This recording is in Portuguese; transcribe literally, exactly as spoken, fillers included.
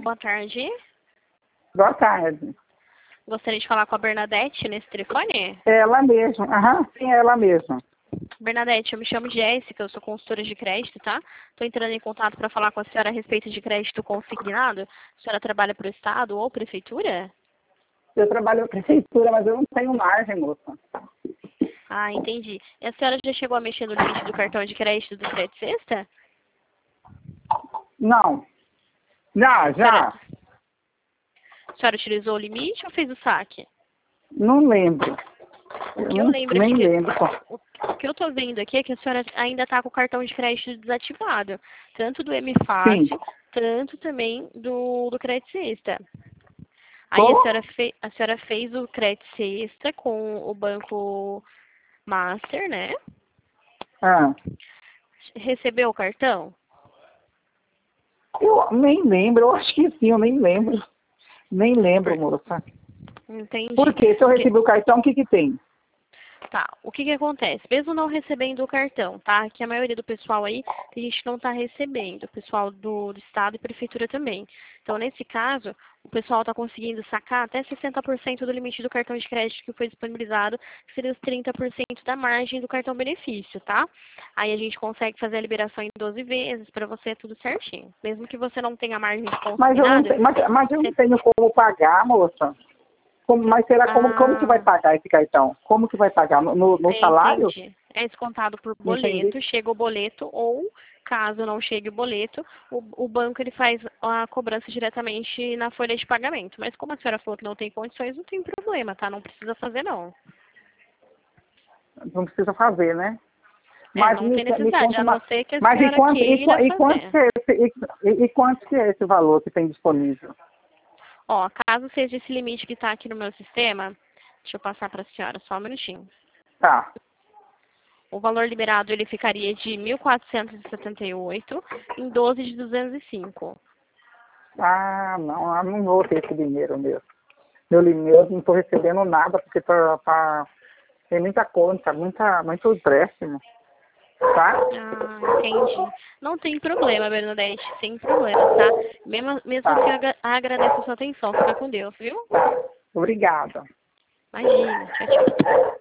boa tarde. Boa tarde. Gostaria de falar com a Bernadette nesse telefone? Ela mesma. Aham, sim, ela mesma. Bernadette, eu me chamo Jéssica, eu sou consultora de crédito, tá? Estou entrando em contato para falar com a senhora a respeito de crédito consignado. A senhora trabalha para o Estado ou Prefeitura? Eu trabalho na prefeitura, mas eu não tenho margem, moça. Ah, entendi. E a senhora já chegou a mexer no limite do cartão de crédito do Crédito Sexta? Não. Já, A já. senhora, a senhora utilizou o limite ou fez o saque? Não lembro. O Eu que eu não, lembro nem aqui, lembro. o o que eu tô vendo aqui é que a senhora ainda está com o cartão de crédito desativado, tanto do M Sim. Fácil, tanto também do, do Crédito Sexta. Aí a Como? senhora, fe, a senhora fez o Crédito Sexta com o Banco Master, né? Ah, Recebeu o cartão? eu nem lembro, eu acho que sim, eu nem lembro. Nem lembro, Por- moça. Entendi. Por quê? Se eu Porque recebi o cartão, o que que tem? Tá, o que que acontece? Mesmo não recebendo o cartão, tá? Que a maioria do pessoal aí, a gente não tá recebendo, o pessoal do, do Estado e Prefeitura também. Então, nesse caso, o pessoal tá conseguindo sacar até sessenta por cento do limite do cartão de crédito que foi disponibilizado, que seria os trinta por cento da margem do cartão benefício, tá? Aí a gente consegue fazer a liberação em doze vezes, pra você tudo certinho. Mesmo que você não tenha margem de Mas eu não, consignado, te- mas, mas eu não você... tenho como pagar, moça. Como, mas será como, como que vai Ah... pagar esse cartão? Como que vai pagar? No, no, no salário? Entendi. É descontado por Não entendi. boleto, chega o boleto ou, caso não chegue o boleto, o, o banco ele faz a cobrança diretamente na folha de pagamento. Mas como a senhora falou que não tem condições, não tem problema, tá? Não precisa fazer, não. Não precisa fazer, né? É, Mas não me, tem me necessidade, conta a não uma. ser que a Mas e senhora quanto, e, queira qua- e quanto fazer. que é esse, e, e, e quanto que é esse valor que tem disponível? Ó, caso seja esse limite que está aqui no meu sistema, deixa eu passar para a senhora, só um minutinho. Tá. O valor liberado ele ficaria de mil quatrocentos e setenta e oito em doze de duzentos e cinco. Ah, não, eu não vou ter esse dinheiro mesmo. Meu limite, eu não estou recebendo nada, porque tá, tá, tem muita conta, muita, muito empréstimo. Tá? Ah, entendi. Não tem problema, Bernadette, sem problema, tá? Mesmo, mesmo assim, Tá. eu aga- agradeço a sua atenção. Fica com Deus, viu? Tá. Obrigada. Imagina. Tchau, tchau.